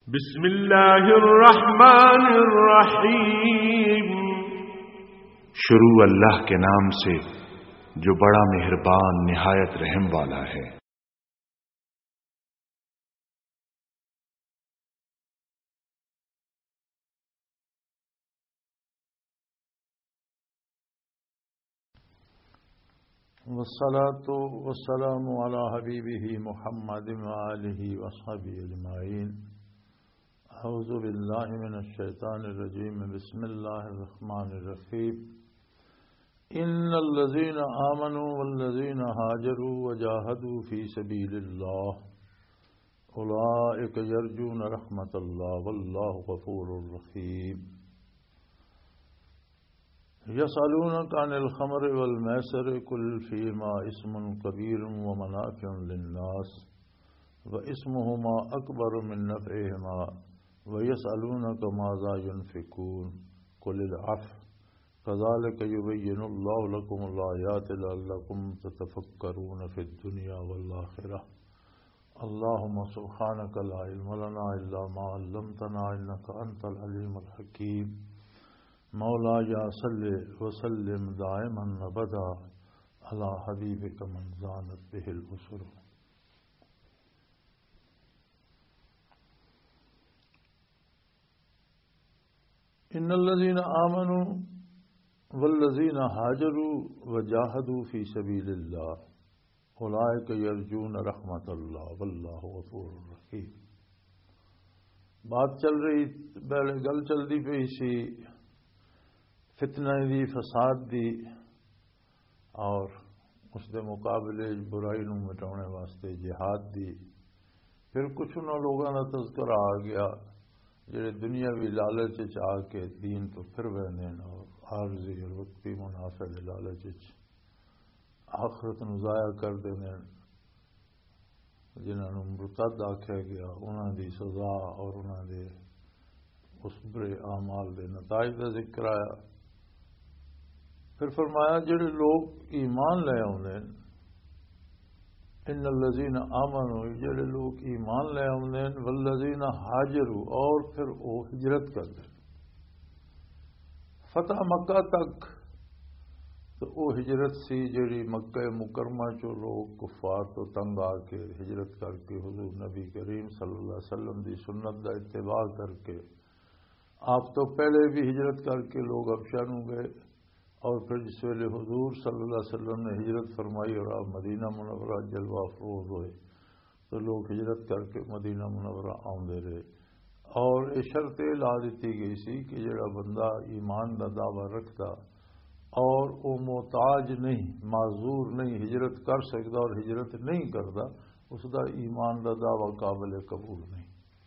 بسم اللہ الرحمن الرحیم۔ شروع اللہ کے نام سے جو بڑا مہربان نہایت رحم والا ہے۔ والصلاة والسلام على حبیبہ محمد وآلہ وصحبہ اجمعین۔ اعوذ باللہ من الشیطان الرجیم، بسم اللہ الرحمن الرحیم۔ ان الذین آمنوا والذین ہاجروا وجاہدوا فی سبیل اللہ اولئک یرجون رحمت اللہ واللہ غفور رحیم۔ یسألونک عن الخمر والمیسر قل فیہما اسم کبیر ومنافع للناس واسمہما اکبر من نفعہما ویسألونک ماذا ينفقون قل العفو کذالک یبین اللہ لکم الآیات لعلکم تتفکرون فی الدنیا والآخرہ۔ اللہم سبحانک لا علم لنا الا ما علمتنا انک انت العلیم الحکیم۔ مولایا صلی وسلم دائما ابدا علی حبیبک من زانت بہ البصر۔ ان الذین آمنوا والذین ہاجروا وجاہدوا فی سبیل اللہ اولئک یرجون رحمت اللہ واللہ غفور رحیم۔ بات چل رہی پہلے گل چلتی پئی سی فتنہ دی، فساد دی، اور اس دے مقابلے برائی نو مٹاؤنے واسطے جہاد دی۔ پھر کچھ انہوں لوگوں کا تذکرہ آ گیا جڑے دنیاوی لالچ آ کے دین تو پھر وہدے اور عارضی اور وقتی منافع دے لالچ آخرت نو ضائع کر دینے، جنہاں نو مرتد آکھیا گیا انہاں دی سزا اور انہاں دے اس برے اعمال دے نتائج کا ذکر آیا۔ پھر فرمایا جڑے لوگ ایمان لے آؤندے، ان الذین آمنوا، جڑے لوگ ایمان لے آؤندے، والذین ہاجروا، اور پھر وہ ہجرت کردے فتح مکہ تک۔ تو وہ ہجرت سی جڑی مکہ مکرمہ چو لوگ کفار تو تنگ آ کے ہجرت کر کے حضور نبی کریم صلی اللہ علیہ وسلم دی سنت دا اتباع کر کے، آپ تو پہلے بھی ہجرت کر کے لوگ حبشہ نو گئے، اور پھر جس ویلے حضور صلی اللہ علیہ وسلم نے ہجرت فرمائی اور آپ مدینہ منورہ جلوہ افروز ہوئے تو لوگ ہجرت کر کے مدینہ منورہ آؤندے رہے۔ اور یہ شرط لا دیتی گئی سی کہ جڑا بندہ ایمان دا دعویٰ رکھتا اور وہ محتاج نہیں، معذور نہیں، ہجرت کر سکتا اور ہجرت نہیں کرتا، اس دا ایمان دا دعویٰ قابل قبول نہیں۔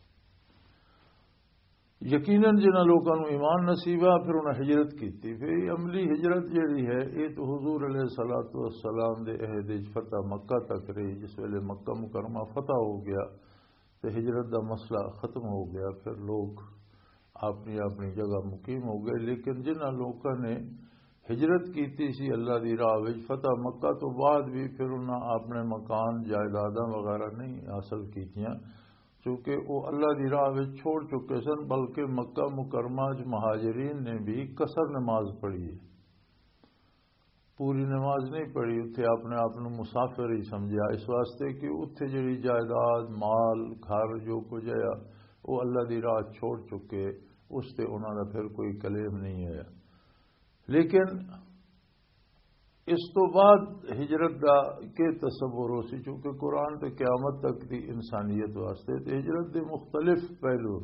یقیناً جنہاں لوگوں کو ایمان نصیب ہے پھر انہیں ہجرت کی تھی۔ پھر عملی ہجرت جڑی ہے یہ تو حضور علیہ الصلوۃ والسلام دے عہد فتح مکہ تک رہی۔ جس ویلے مکہ مکرمہ فتح ہو گیا تو ہجرت دا مسئلہ ختم ہو گیا، پھر لوگ اپنی اپنی جگہ مقیم ہو گئے۔ لیکن جنہاں لوگوں نے ہجرت کی سی اللہ دی راہ وچ فتح مکہ تو بعد بھی پھر انہاں اپنے مکان جائیداداں وغیرہ نہیں حاصل کیتیاں، چونکہ وہ اللہ دی راہ میں چھوڑ چکے سن، بلکہ مکہ مکرمہ مہاجرین نے بھی قصر نماز پڑھی ہے، پوری نماز نہیں پڑھی، اتنے اپنے آپ کو مسافر ہی سمجھا، اس واسطے کہ اتنے جڑی جائیداد مال گھر جو کچھ ہے وہ اللہ دی راہ چھوڑ چکے، اس سے انہوں نے پھر کوئی کلیم نہیں ہے۔ لیکن اس تو بعد ہجرت دا کے تصور ہو سی، چونکہ قرآن تے قیامت تک دی انسانیت واسطے تے ہجرت دے مختلف پہلو۔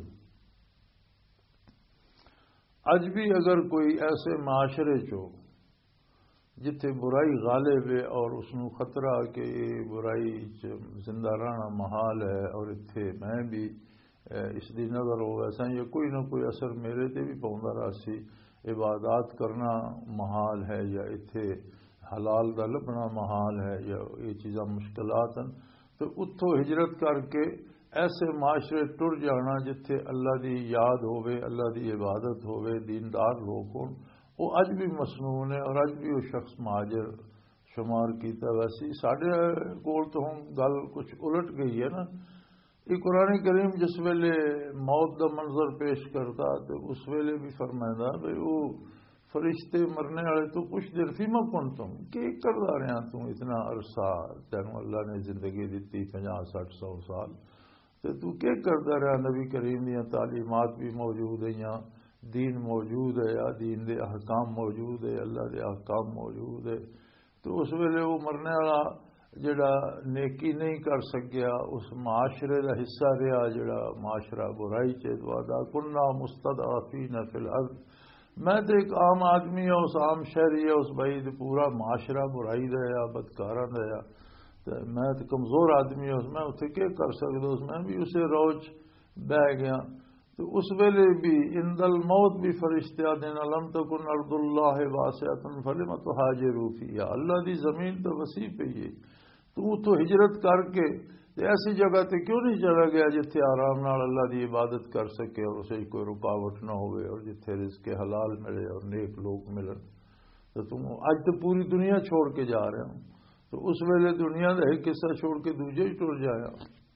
اج بھی اگر کوئی ایسے معاشرے چو جتھے برائی غالب ہے اور اس نو خطرہ کہ یہ برائی زندہ رہنا محال ہے اور اتھے میں بھی اس دی نظر ہو ویسا یا کوئی نہ کوئی اثر میرے تے بھی پوندا رہا سی، عبادات کرنا محال ہے یا اتھے حلال دا لبنا محال ہے یا یہ چیزاں مشکلات ہیں، تو اتھوں ہجرت کر کے ایسے معاشرے ٹر جانا جتھے اللہ دی یاد ہوئے، اللہ دی عبادت ہوئے، دیندار لوگ ہوں، وہ اج بھی مسنون ہے اور اج بھی وہ شخص مہاجر شمار کیتا۔ ویسی ساڈے کول تو ہوں گل کچھ الٹ گئی ہے نا، یہ قرآن کریم جس ویلے موت دا منظر پیش کرتا تو اس ویلے بھی فرمائدہ بھئی وہ فرشتے مرنے والے تو کچھ دیر فیما کون تم کہ کردا رہے ہیں تم اتنا عرصہ تینوں اللہ نے زندگی دیتی 50-60-100 سال تو کیا کردا رہا. نبی کریم دیا تعلیمات بھی موجود ہیں یا دین موجود ہے یا دین دے احکام موجود ہے اللہ دے احکام موجود ہے. تو اس ویلے وہ مرنے والا جڑا نیکی نہیں کر سکیا اس معاشرے دا حصہ رہا جڑا معاشرہ برائی چیدوادا کننا مستضعفین فی الارض. میں تو ایک عام آدمی ہے اس عام شہری ہے اس بھائی پورا معاشرہ برائی دا یا بدکاراں دا یا میں تو کمزور آدمی ہوں میں اتنے کیا کر سکتا اس میں بھی اسے روج بہ گیا. تو اس ویلے بھی عند الموت بھی فرشتے دینا لم تکن ارض اللہ واسعۃ فلم تہاجروا فیہا. اللہ دی زمین تو وسیع پہ ہی تو ہجرت کر کے ایسی جگہ تے کیوں نہیں چلا گیا جتھے آرام نال اللہ دی عبادت کر سکے اور اسے کوئی رکاوٹ نہ ہوئے اور جتھے رزق حلال ملے اور نیک لوگ ملن. تو تم اج تو پوری دنیا چھوڑ کے جا رہے ہوں تو اس ویلے دنیا کا ایک حصہ چھوڑ کے دوجے ہی ٹر جایا.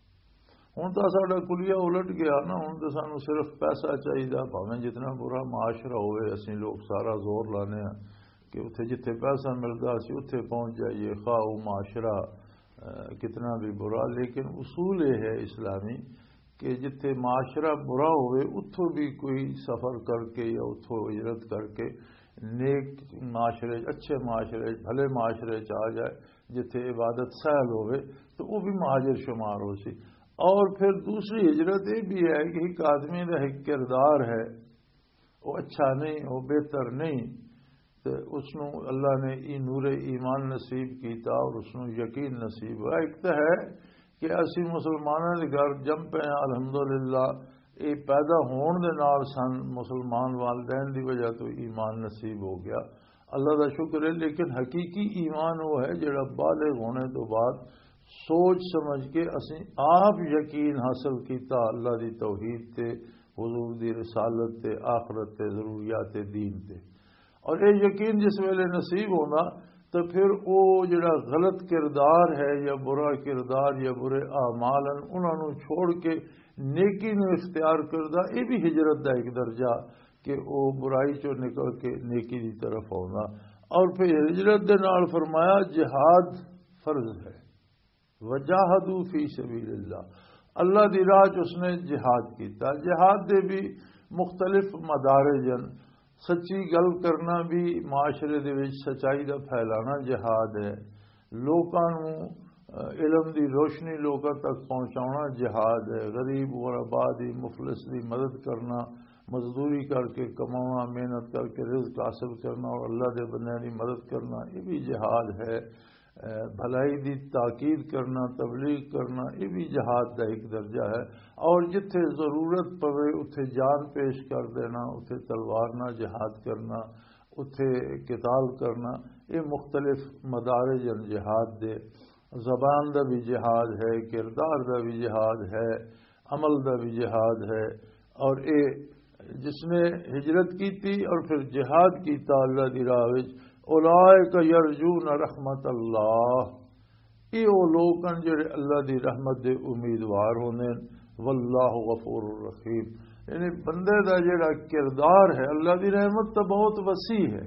ہوں تو ساڈا کلیا الٹ گیا نا. ہوں تو سانو صرف پیسہ چاہیے بھاویں جتنا برا معاشرہ ہوئے اسی لوگ سارا زور لانے ہیں کہ اتنے جتھے پیسہ ملتا اسی اتنے پہنچ جائیے خواہ وہ معاشرہ کتنا بھی برا. لیکن اصول یہ ہے اسلامی کہ جتھے معاشرہ برا ہوئے اتھوں بھی کوئی سفر کر کے یا اتھوں ہجرت کر کے نیک معاشرے اچھے معاشرے بھلے معاشرے آ جائے جتھے عبادت سہل ہوئے تو وہ بھی مہاجر شمار ہو سی. اور پھر دوسری ہجرت یہ بھی ہے کہ ایک آدمی کا ایک کردار ہے وہ اچھا نہیں وہ بہتر نہیں تو اس نو اللہ نے نور ایمان نصیب کیتا اور اس نو یقین نصیب ہوا. ایک تو ہے کہ اسی مسلمانوں کے گھر جم پے ہیں الحمدللہ یہ پیدا ہون دے نال سن مسلمان والدین دی وجہ تو ایمان نصیب ہو گیا اللہ کا شکر ہے. لیکن حقیقی ایمان وہ ہے جڑا بالغ ہونے تو بعد سوچ سمجھ کے اسی آپ یقین حاصل کیتا اللہ دی توحید تے حضور دی رسالت تے آخرت تے ضروریات دین تے. اور یہ یقین جس ویلے نصیب ہونا تو پھر وہ جڑا غلط کردار ہے یا برا کردار یا برے اعمال انہوں نے چھوڑ کے نیکی نو اختیار کردہ یہ بھی ہجرت دا ایک درجہ کہ وہ برائی چو نکل کے نیکی دی طرف ہونا. اور پھر ہجرت دے نال فرمایا جہاد فرض ہے. وجاہدوا فی سبیل اللہ اللہ دی راہ اس نے جہاد کیتا. جہاد دے بھی مختلف مدارجن سچی گل کرنا بھی معاشرے دے وچ سچائی دا پھیلانا جہاد ہے. لوکاں نو علم دی روشنی لوکاں تک پہنچانا جہاد ہے. غریب غربا دی مفلس دی مدد کرنا مزدوری کر کے کمانا محنت کر کے رزق حاصل کرنا اور اللہ دے بندیاں دی مدد کرنا یہ بھی جہاد ہے. بھلائی دی تاکید کرنا تبلیغ کرنا یہ بھی جہاد کا ایک درجہ ہے. اور جتھے ضرورت پوے اتھے جان پیش کر دینا اتھے تلوار نہ جہاد کرنا اتھے قتال کرنا یہ مختلف مدارج جہاد دے. زبان دا بھی جہاد ہے کردار دا بھی جہاد ہے عمل دا بھی جہاد ہے. اور یہ جس نے ہجرت کی تھی اور پھر جہاد کیتا اللہ دی راہ وچ اولئک یرجون رحمت اللہ یہ وہ لوگ ہیں جڑے اللہ دی رحمت دے امیدوار ہونے. واللہ غفور الرحیم یعنی بندے دا جڑا کردار ہے اللہ دی رحمت تو بہت وسیع ہے.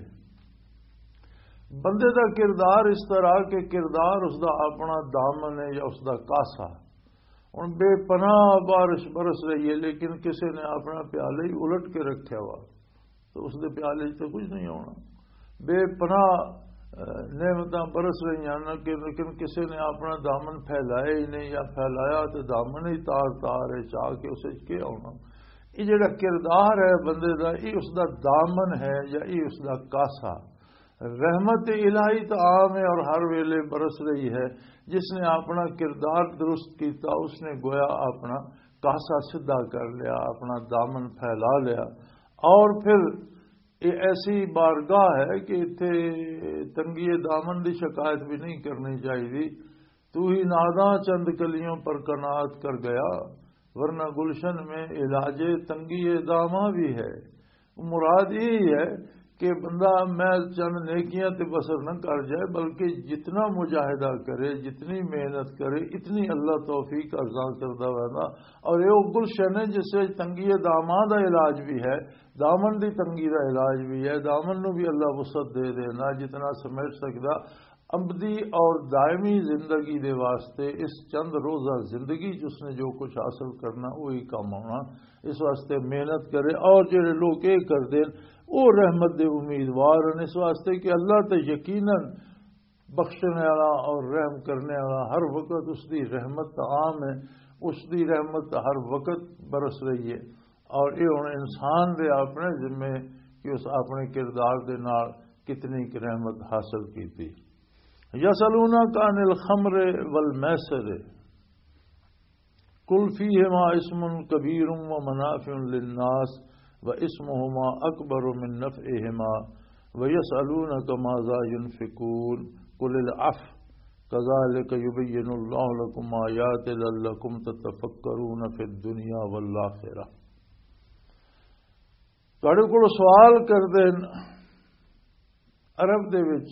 بندے دا کردار اس طرح کہ کردار اس دا اپنا دامن ہے یا اس دا کاسا. ہوں بے پناہ بارش برس رہی ہے لیکن کسی نے اپنا پیالے ہی الٹ کے رکھا ہوا تو اس دے پیالے تو کچھ نہیں ہونا. بے پناہ نعمتاں برس رہی ہیں لیکن کسی نے اپنا دامن پھیلایا ہی نہیں یا پھیلایا تو دامن ہی تار تار ہے چاہ کے اسے کیا ہونا. یہ جڑا کردار ہے بندے دا یہ اس دا دامن ہے یا یہ اس دا کاسا. رحمت الہی تو عام ہے اور ہر ویلے برس رہی ہے. جس نے اپنا کردار درست کیتا اس نے گویا اپنا کاسا سدھا کر لیا اپنا دامن پھیلا لیا. اور پھر یہ ایسی بارگاہ ہے کہ اتنے تنگی دامن دی شکایت بھی نہیں کرنی چاہیے. تو ہی ناداں چند کلیوں پر قناعت کر گیا ورنہ گلشن میں علاج تنگی داماں بھی ہے. مراد یہی ہے کہ بندہ میں چند نیکیاں تے بسر نہ کر جائے، بلکہ جتنا مجاہدہ کرے، جتنی محنت کرے، اتنی اللہ توفیق ارزاں کردہ وینا۔ اور یہ وہ گلشن ہے جس سے تنگی داماں دا علاج بھی ہے، دامن دی تنگی دا علاج بھی ہے، دامن نو بھی اللہ وسعت دے دینا جتنا سمیٹ سکدا۔ ابدی اور دائمی زندگی دے واسطے اس چند روزہ زندگی جس نے جو کچھ حاصل کرنا وہی کام ہونا، اس واسطے محنت کرے۔ اور جڑے لوگ یہ کر دیں وہ رحمت دے امیدوار ہیں، اس واسطے کہ اللہ تے یقیناً بخشنے والا اور رحم کرنے والا، ہر وقت اس دی رحمت عام ہے، اس دی رحمت ہر وقت برس رہی ہے۔ اور یہ ہن انسان دے اپنے ذمے کہ اس اپنے کردار دے نال کتنی رحمت حاصل کیتی۔ یسألونک عن الخمر والمیسر قل فیہما اسم کبیر ومنافع للناس واسمہما اکبر من نفعہما ویسألونک ماذا ينفقون قل العفو کذالک یبین اللہ لکم آیات لعلکم تتفکرون فی الدنیا والآخرہ۔ تواڈے کول سوال کردے عرب دے وچ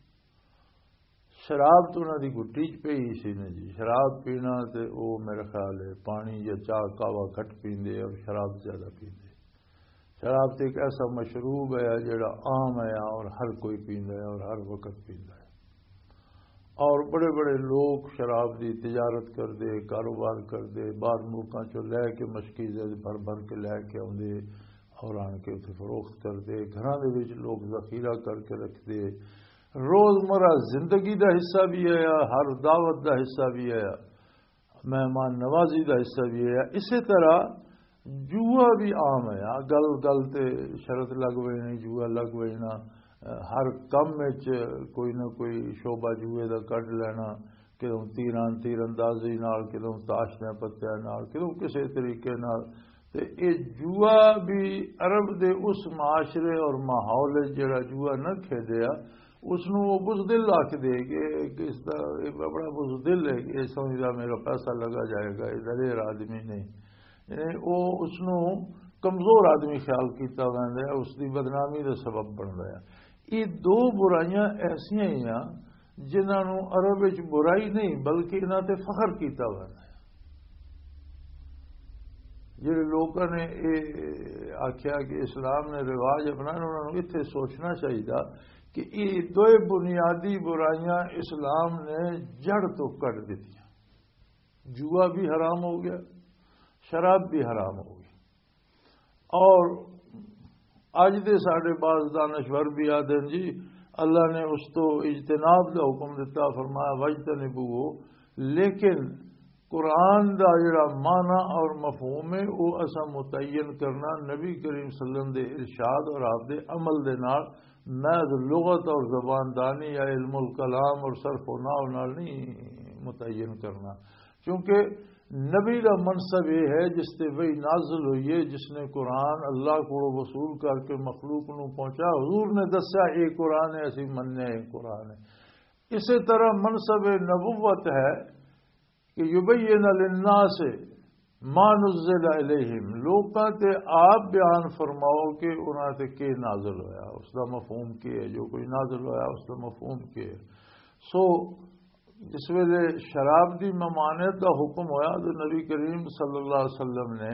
شراب تو انہوں دی گٹی چ پئی سی نے جی، شراب پینا تے او میرا خیال ہے پانی یا چاہ کعوہ گھٹ پیندے اور شراب زیادہ پیندے۔ شراب تے ایک ایسا مشروب ہے جڑا عام ہے اور ہر کوئی پیندا ہے اور ہر وقت پیندا ہے، اور بڑے بڑے لوگ شراب دی تجارت کر دے، کاروبار کر دے، بعض ملکاں چوں لے کے مشکیزے بھر بھر کے لے کے آندے اور آن کے اتنے فروخت کر دے، گھراں دے وچ لوگ ذخیرہ کر کے رکھ دے، روزمرہ زندگی دا حصہ بھی ہے، ہر دعوت دا حصہ بھی ہے، مہمان نوازی دا حصہ بھی ہے۔ اسی طرح جوا بھی عام ہے، گل گل تے شرط لگ وینا، جوا لگ وینا، ہر کم وچ کوئی نہ کوئی شعبہ جوئے دا کڈ لینا، کدوں تیر اندازی نال، کدوں تاش دے پتیاں نال، کدوں کسی طریقے نال۔ تے اے جوا بھی عرب دے اس معاشرے اور ماحول جڑا جوا نہ کھیڈیا اس نو وہ بزدل آکھ دے کہ اس دا بڑا بزدل ہے کہ یہ سمجھدا میرا پیسہ لگا جائے گا، یہ دلیر آدمی نہیں، یعنی وہ اس نو کمزور آدمی خیال کیتا ویندا ہے، اس دی بدنامی دا سبب بندا ہے۔ یہ دو برائیاں ایسیاں ہی ہیں جنہاں نو عرب وچ برائی نہیں بلکہ انہاں تے فخر کیتا ویندا ہے۔ جڑے لوگوں نے یہ آخیا کہ اسلام نے رواج اپنایا، انہوں نے اتنے سوچنا چاہیے کہ یہ دو بنیادی برائیاں اسلام نے جڑ تو کٹ دیتی، جوا بھی حرام ہو گیا، شراب بھی حرام ہو گئی۔ اور اج دے ساڈے بعض دانشور بھی آدھے جی اللہ نے اس تو اجتناب کا حکم دیتا، فرمایا وجتنبوہ، لیکن قرآن دا جڑا معنی اور مفہوم ہے وہ اسا متعین کرنا نبی کریم صلی اللہ علیہ وسلم دے ارشاد اور آپ دے عمل دے نال، محض لغت اور زبان دانی یا علم الکلام اور صرف و نحو نال نہیں متعین کرنا، کیونکہ نبی کا منصب یہ ہے جس سے وہی نازل ہوئی ہے، جس نے قرآن اللہ کو وصول کر کے مخلوق نو پہنچا، حضور نے دسیا یہ قرآن ہے، اسی مننے یہ قرآن ہے۔ اسی طرح منصب نبوت ہے کہ یبین للناس ما نزل الیہم، لوکاں تے آپ بیان فرماؤ کہ انہاں تے کی نازل ہویا، اس دا مفہوم کی ہے، جو کوئی نازل ہویا اس دا مفہوم کی ہے۔ سو جس ویلے شراب دی ممانعت دا حکم ہویا تو نبی کریم صلی اللہ علیہ وسلم نے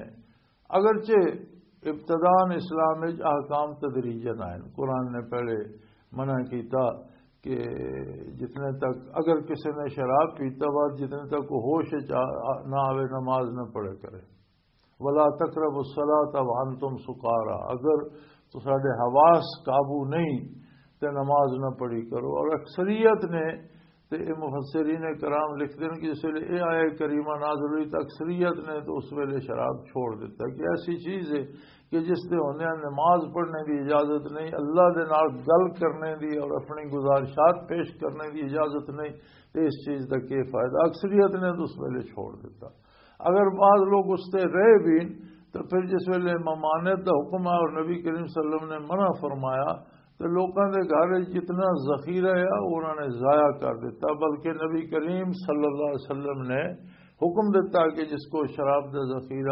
اگرچہ ابتدان اسلام وچ احکام تدریجاً آئے، قرآن نے پہلے منع کیتا کہ جتنے تک اگر کسی نے شراب پیتا ہوا جتنے تک وہ ہوش نہ آوے نماز نہ پڑھے کرے، ولا تقربوا الصلاۃ وانتم سکارا، اگر تو ساڈے حواس قابو نہیں تو نماز نہ پڑھی کرو۔ اور اکثریت نے مفسرین کرام لکھتے ہیں کہ جس ویلے یہ آیا کریمہ نازل ہوئی تو اکثریت نے تو اس ویلے شراب چھوڑ دیتا کہ ایسی چیز ہے کہ جس دے ہوندے نماز پڑھنے دی اجازت نہیں، اللہ دے نال گل کرنے دی اور اپنی گزارشات پیش کرنے دی اجازت نہیں، تو اس چیز کا کیا فائدہ؟ اکثریت نے تو اس ویلے چھوڑ دیتا۔ اگر بعض لوگ اس سے رہے بھی تو پھر جس ویلے ممانعت کا حکم ہے اور نبی کریم صلی اللہ علیہ وسلم نے منع فرمایا تو لوگوں کے گھر جتنا ذخیرہ ہے انہوں نے ضائع کر دیتا، بلکہ نبی کریم صلی اللہ علیہ وسلم نے حکم دیتا کہ جس کو شراب کا ذخیرہ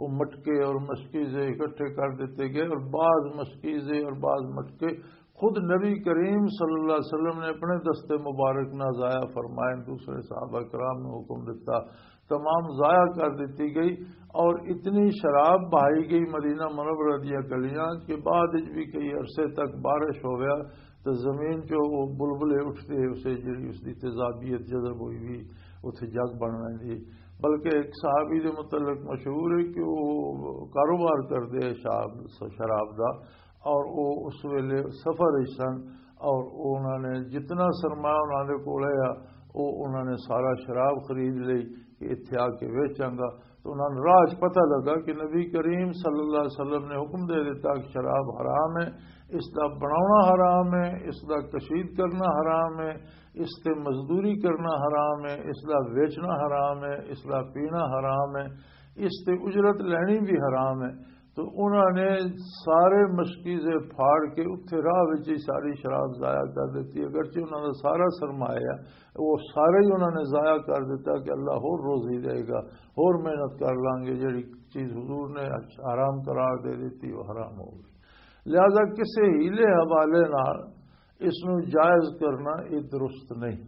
وہ مٹکے اور مشکیزیں اکٹھے کر دیتے گئے، اور بعض مشکیزیں اور بعض مٹکے خود نبی کریم صلی اللہ علیہ وسلم نے اپنے دستے مبارک نہ ضائع فرمائے، دوسرے صحابہ کرام نے حکم دیتا، تمام ضائع کر دیتی گئی، اور اتنی شراب بہائی گئی مدینہ منورہ دیا گلیاں کہ بعد بھی کئی عرصے تک بارش ہو گیا تو زمین جو وہ بلبلے اٹھتے اسے جڑی اس کی تیزابیت جذب ہوئی بھی اتنے جگ بن رہی، بلکہ ایک صحابی کے متعلق مشہور ہے کہ وہ کاروبار کرتے شراب کا، اور وہ اس ویلے سفر سن، اور انہوں نے جتنا سرمایہ انہوں نے کول ہے وہ انہوں نے سارا شراب خرید لی کہ اتنے آ کے ویچاں گا، تو انہوں نے راج پتہ لگا کہ نبی کریم صلی اللہ علیہ وسلم نے حکم دے دیتا کہ شراب حرام ہے، اس کا بنانا حرام ہے، اس کا کشید کرنا حرام ہے، اس سے مزدوری کرنا حرام ہے، اس کا ویچنا حرام ہے، اس کا پینا حرام ہے، اس سے اجرت لینی بھی حرام ہے۔ تو انہوں نے سارے مشکیزیں پھاڑ کے اتنے راہ ہی ساری شراب ضائع کر دیتی، اگرچہ انہوں نے سارا سرمایہ وہ سارے ہی انہوں نے ضائع کر دیتا کہ اللہ اور روزی دے گا، اور محنت کر لیں گے، جڑی چیز حضور نے حرام قرار دے دیتی وہ حرام ہو گئی۔ لہذا کسی ہیلے حوالے نال اس نو جائز کرنا یہ درست نہیں۔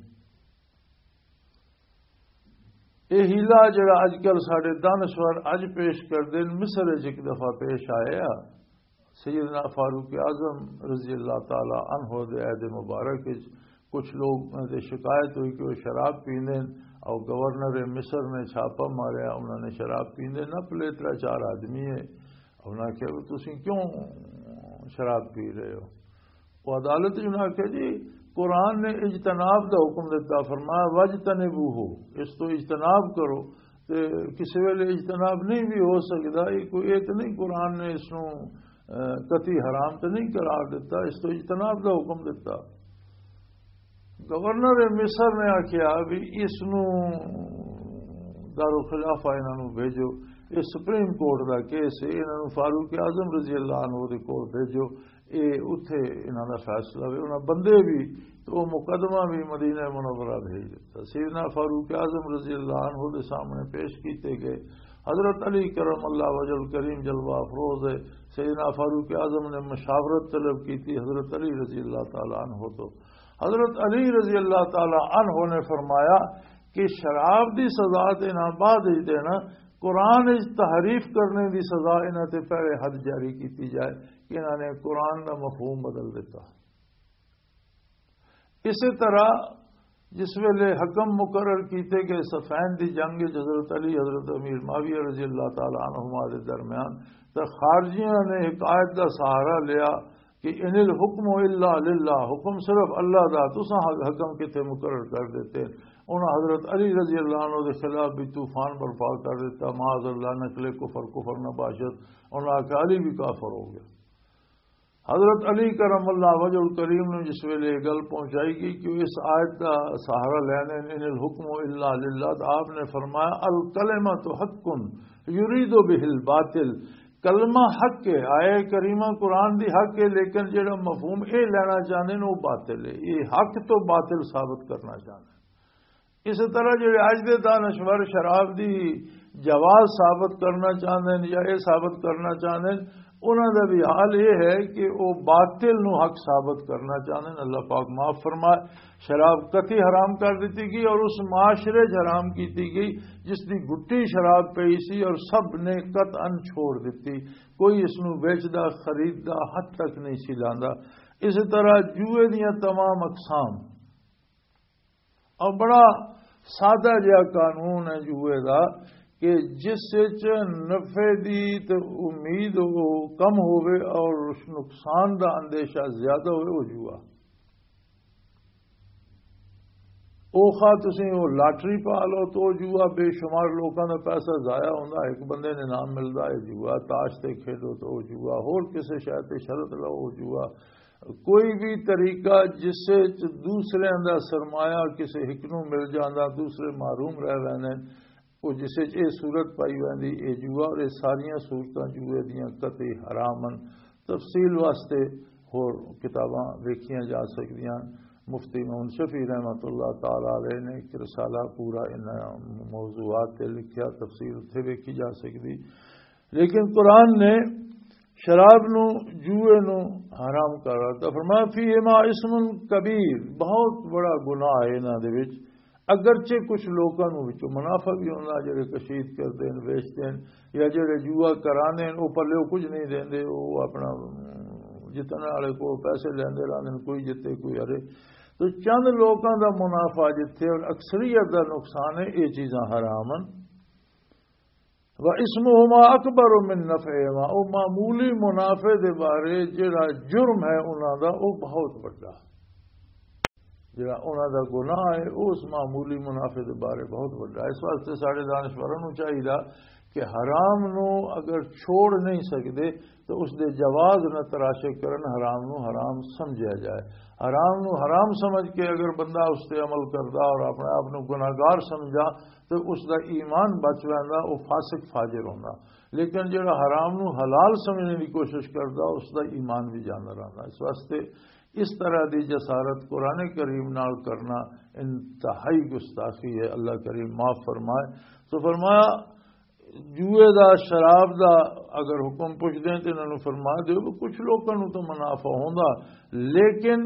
یہ ہیلا جڑا اج کل سارے دانشور اج پیش کر دیں، مصر ایک دفعہ پیش آیا، سیدنا فاروق اعظم رضی اللہ تعالی عنہ دے عہد مبارک کچھ لوگ دے شکایت ہوئی کہ وہ شراب پیندے، اور گورنر مصر نے چھاپا ماریا، انہوں نے شراب پیندے نہ پلے 3-4 آدمی ہے، انہوں نے کہا تسی کیوں شراب پی رہے ہو؟ وہ عدالت جو نہ کہ جی قرآن نے اجتناب کا حکم دیتا، فرمایا وجتنبوہ، اس تو اجتناب کرو، تو کسی ویلے اجتناب نہیں بھی ہو سکتا، کوئی ایک نہیں قرآن نے اس نو قطعی حرام تو نہیں قرار دیتا، اس تو اجتناب کا حکم دیتا۔ گورنر مصر نے آخیا بھی اس نو دارالخلافہ انہوں بھیجو، یہ سپریم کورٹ کا کیس ہے، انہوں فاروق اعظم رضی اللہ عنہ دے کول بھیجو، یہ اتے انہوں کا فیصلہ ہوئے، انہوں بندے بھی تو وہ مقدمہ بھی مدینہ منورہ بھیج دیتا۔ سیدنا فاروق اعظم رضی اللہ عنہ کے سامنے پیش کیتے گئے، حضرت علی کرم اللہ وجہ الکریم جلوہ افروز ہے، سیدنا فاروق اعظم نے مشاورت طلب کی تھی حضرت علی رضی اللہ تعالی عنہ تو حضرت علی رضی اللہ تعالی عنہ نے فرمایا کہ شراب دی سزا دینا بعد دینا، قرآن تحریف کرنے دی سزا انہوں تے پہلے حد جاری کی جائے کہ انہوں نے قرآن کا مفہوم بدل دیتا۔ اسی طرح جس ویلے حکم مقرر کیتے کہ صفین دی جنگ حضرت علی حضرت امیر معاویہ رضی اللہ تعالی عنہما دے درمیان، تو خارجیاں نے حکایت کا سہارا لیا کہ ان الحکم الا للہ، حکم صرف اللہ دا، تساں حکم کتے مقرر کر دیتے۔ انہوں حضرت علی رضی اللہ عنہ کے خلاف بھی طوفان برپا کر دیتا، معاذ اللہ نقل کفر نباشت، انہوں نے کہا علی بھی کافر ہو گیا۔ حضرت علی کرم اللہ وجہ الکریم نے جس ویلے گل پہنچائی گئی کہ اس آیت کا سہارا لینے ان الحکم الا للہ، تو آپ نے فرمایا الکلمۃ حق یرید بہ الباطل، کلمہ حق ہے، آئے کریمہ قرآن دی حق ہے، لیکن جڑا مفہوم اے لینا چاہتے ہیں وہ باطل ہے، یہ حق تو باطل ثابت کرنا چاہتے ہیں۔ اس طرح جڑے اج دے دانشور شراب دی جواز ثابت کرنا چاہتے ہیں یا یہ ثابت کرنا چاہتے ہیں، انہوں کا بھی حال یہ ہے کہ وہ باطل نو حق ثابت کرنا چاہتے ہیں۔ اللہ پاک معاف فرمائے، شراب قطعی حرام کر دیتی گئی اور اس معاشرے حرام کیتی گئی جس کی گٹی شراب پئی سی اور سب نے قطعا چھوڑ دیتی، کوئی اس نو بیچدا خریددا حد تک نہیں سی لاندا۔ اس طرح جوئے دیاں تمام اقسام، اور بڑا سادہ جہا قانون ہے جوئے دا کہ جس نفع دی تو امید ہو کم ہوئے اور اس نقصان دا اندیشہ زیادہ ہوئے وہ جوا۔ اوخا تسی وہ لاٹری پا لو تو جوا، بے شمار لوگوں کا پیسہ ضائع ہوتا، ایک بندے نے نام ملتا ہے جوا، تاش تے کھیلو تو جوا، اور کسی شاید تے شرط لو جوا، کوئی بھی طریقہ جس سے دوسرے اندر سرمایہ کسی ہکنوں مل جانا، دوسرے محروم رہ رہنے، وہ جسے یہ صورت پائی وی یہ جوا، اور یہ ساریا صورتاں جوئے دیاں قطعی حرامن۔ تفصیل واسطے اور کتاباں دیکھیاں جا سکدیاں۔ مفتی محمد شفیع رحمۃ اللہ تعالی علیہ نے ایک رسالہ پورا ان موضوعات تے لکھیا، تفصیل اتنے ویکھی جا سکتی۔ لیکن قرآن نے شراب نو جوئے نو حرام کر رہا تھا. فرمایا فیہما اسم کبیر، بہت بڑا گناہ ہے انہاں دے وچ. اگرچہ کچھ لوگوں کو منافع بھی ہونا جڑے کشید کرتے ہیں بیچتے ہیں یا جڑے جوا کرانے وہ پلے کچھ نہیں دیں وہ اپنا جتنے والے کو پیسے لیندے رہتے کوئی جتے کوئی ہرے. تو چند لوگوں کا منافع جتھے اور اکثریت کا نقصان ہے یہ چیزاں حرام ہیں. وَإِسْمُهُمَا أَكْبَرُ مِن نَفْعِهِمَا، وہ معمولی منافع دے بارے جڑا جرم ہے انہاں دا وہ بہت بڑا، جڑا انہاں دا گناہ ہے اس معمولی منافع دے بارے بہت بڑا. اس واسطے سارے دانشوراں نوں چاہیے کہ حرام نو اگر چھوڑ نہیں سکتے تو اس دے جواز نہ تراشے کرن، حرام نو حرام سمجھا جائے. حرام نو حرام سمجھ کے اگر بندہ اس تے عمل کردا اور اپنے آپ نو گناہگار سمجھا تو اس دا ایمان بچ ویندا، وہ فاسق فاجر ہوندا. لیکن جڑا حرام نو حلال سمجھنے کی کوشش کردا اس دا ایمان بھی جانا رہندا. اس واسطے اس طرح دی جسارت قرآن کریم نال کرنا انتہائی گستاخی ہے. اللہ کریم معاف فرمائے. تو فرمایا جوئے دا شراب دا اگر حکم پوچھ دیں تو انہوں نے فرما دو کچھ لوگوں تو منافع ہوندا لیکن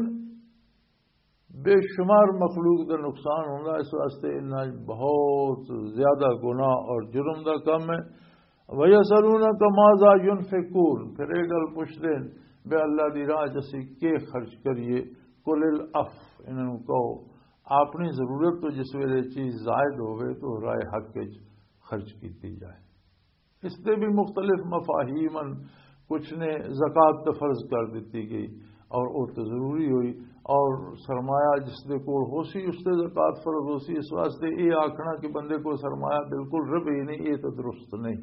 بے شمار مخلوق کا نقصان ہوگا. اس واسطے انہیں بہت زیادہ گناہ اور جرم دا کم ہے. وَيَسْأَلُونَكَ مَاذَا يُنْفِقُونَ، پھر ایک گل پوچھتے ہیں بے اللہ دی راہ جسی کے خرچ کریے. قُلِ الْعَفْوَ، انہوں نے کہو اپنی ضرورت تو جس ویلے چیز زائد ہوئے تو رائے حق کے خرچ کی جائے. اس سے بھی مختلف مفاہیم، کچھ نے زکوٰۃ تو فرض کر دیتی گئی اور وہ تو ضروری ہوئی، اور سرمایہ جس دے کول ہو سی اس سے زکوٰۃ فرض ہو سی. اس واسطے یہ آکھنا کہ بندے کو سرمایہ بالکل ربے ہی نہیں، یہ تو درست نہیں.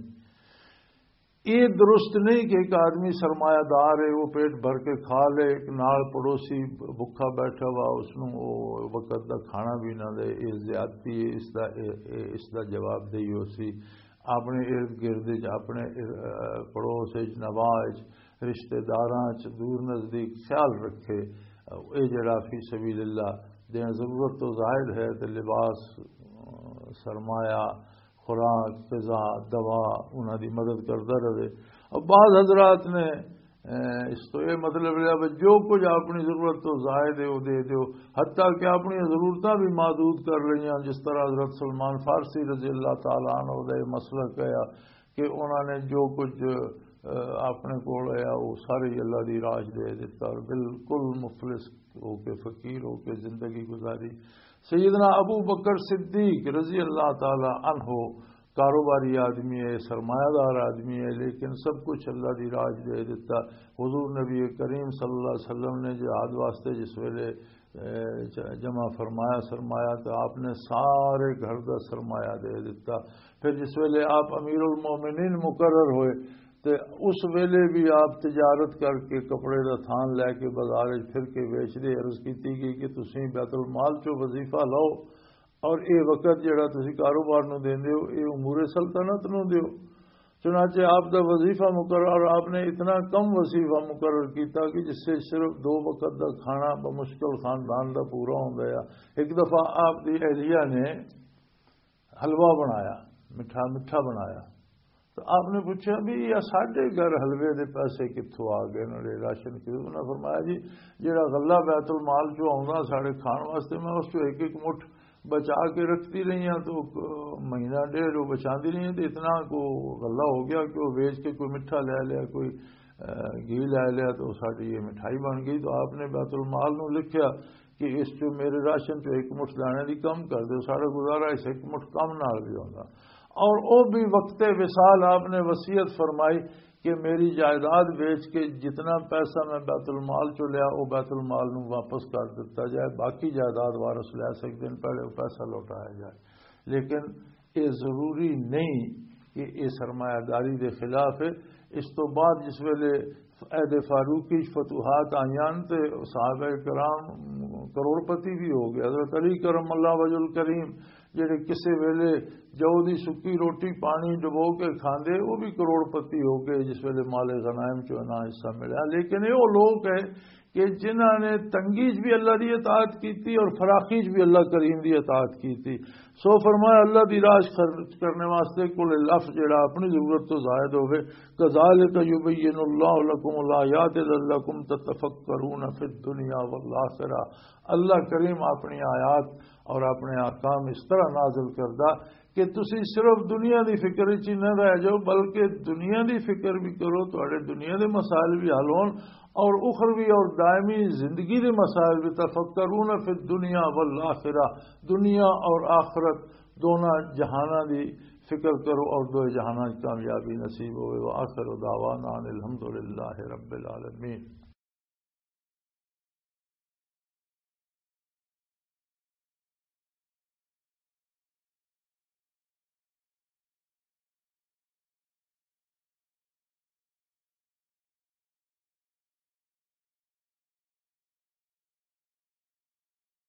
یہ درست نہیں کہ ایک آدمی سرمایہ دار ہے وہ پیٹ بھر کے کھا لے، ایک نال پڑوسی بھکھا بیٹھا ہوا اس نوں وقت دا کھانا بھی نہ دے. یہ زیادتی ہے، اس دا جواب دہی ہو سی. اپنے ارد گرد اپنے پڑوس نواز رشتہ داراں دور نزدیک خیال رکھے. اے جڑا فی سبیل اللہ دین ضرورت تو ظاہر ہے تو لباس، سرمایہ، خوراک، غذا، دوا انہاں دی مدد کرتا رہے. اور بعض حضرات نے اس تو یہ مطلب لیا جو کچھ اپنی ضرورت تو زائد ہے وہ دے دو، حتیٰ کہ اپنی ضرورتیں بھی محدود کر رہی ہیں. جس طرح حضرت سلمان فارسی رضی اللہ تعالیٰ عنہ دا یہ مسئلہ کہا کہ انہوں نے جو کچھ اپنے کول ہے وہ ساری اللہ دی راہ دے دیتا اور بالکل مفلس ہو کے فقیر ہو کے زندگی گزاری. سیدنا ابو بکر صدیق رضی اللہ تعالی عنہ کاروباری آدمی ہے، سرمایہ دار آدمی ہے، لیکن سب کچھ اللہ دی راہ دے دیتا. حضور نبی کریم صلی اللہ علیہ وسلم نے جہاد واسطے جس ویلے جمع فرمایا سرمایہ تو آپ نے سارے گھر کا سرمایہ دے دیتا. پھر جس ویلے آپ امیر المومنین مقرر ہوئے تو اس ویلے بھی آپ تجارت کر کے کپڑے کا تھان لے کے بازار پھر کے بیچ دے. عرض کی گئی کہ تسی بیت المال چو وظیفہ لو اور اے وقت جڑا تسی کاروبار نو دیندے ہو اے امور سلطنت نو دیو. چنانچہ آپ کا وظیفہ مقرر اور آپ نے اتنا کم وظیفہ مقرر کیتا کہ جس سے صرف 2 وقت کا کھانا بمشکل خاندان کا پورا ہو گیا. ایک دفعہ آپ کی اہلیہ نے حلوہ بنایا، میٹھا بنایا، تو آپ نے پوچھا بھی یا ساڈے گھر حلوے دے پیسے کتوں آ گئے، انہوں نے راشن کی. انہوں نے فرمایا جی جہاں غلہ بیت المال جو آؤں سارے کھان واسطے میں اس کو ایک مٹھ بچا کے رکھتی رہی ہیں تو مہینہ ڈیڑھ وہ بچاتی رہی ہیں تو اتنا کو غلہ ہو گیا کہ وہ بیچ کے کوئی میٹھا لے لیا، کوئی گھی لے لیا تو ساری یہ مٹھائی بن گئی. تو آپ نے بیت المال نو لکھیا کہ اس جو میرے راشن تو ایک مٹھ لانے دی کم کر دو، سارا گزارا اس ایک مٹھ کم نال بھی ہوگا. اور وہ بھی وقت وصال آپ نے وصیت فرمائی کہ میری جائیداد بیچ کے جتنا پیسہ میں بیت المال چو لیا وہ بیت المال نو واپس کر دیتا جائے، باقی جائیداد وارث لے سکتے ہیں، پہلے وہ پیسہ لوٹایا جائے. لیکن یہ ضروری نہیں کہ یہ سرمایہ داری دے خلاف ہے. اس تو بعد جس ویلے عہد فاروقی فتوحات آئیان تے صحابہ کرام کروڑ پتی بھی ہو گئے. حضرت علی کرم اللہ وجہ الکریم جڑے کسے ویلے جو دی سکی روٹی پانی ڈبو کے کھاندے وہ بھی کروڑ پتی ہو گئے جس ویلے مال غنائم چو نہ حصہ ملا. لیکن یہ وہ لوگ ہے کہ جنہوں نے تنگیج بھی اللہ دی اطاعت کی تھی اور فراخیج بھی اللہ کریم دی اطاعت کی تھی. سو فرمایا اللہ دی راہ خرچ کرنے واسطے کل لفظ جڑا اپنی ضرورت تو زائد ہوئے. کذالک یبین اللہ لکم الآیات لعلکم تتفکرون فی الدنیا والآخرہ. اللہ کریم اپنی آیات اور اپنے احکام اس طرح نازل کردہ کہ تسی صرف دنیا دی فکر چ نہ رہ جاؤ بلکہ دنیا دی فکر بھی کرو، تھوڑے دنیا دے مسائل بھی حل ہون اور اخروی اور دائمی زندگی دے مسائل بھی. تفکرون فی الدنیا والآخرہ، دنیا اور آخرت دونوں جہانہ دی فکر کرو اور دو جہانہ کی کامیابی نصیب ہوئے. وآخر دعوانا ان الحمدللہ رب العالمین.